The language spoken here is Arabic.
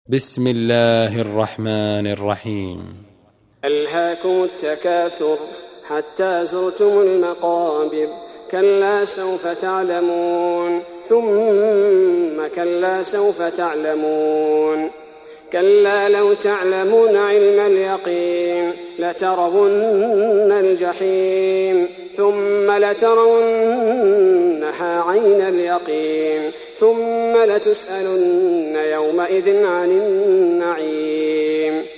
بسم الله الرحمن الرحيم. ألهاكم التكاثر حتى زرتم المقابر، كلا سوف تعلمون ثم كلا سوف تعلمون، كلا لو تعلمون علم اليقين لترون الجحيم ثم لترونها عين اليقين ثم لتسألن يومئذ عن النعيم.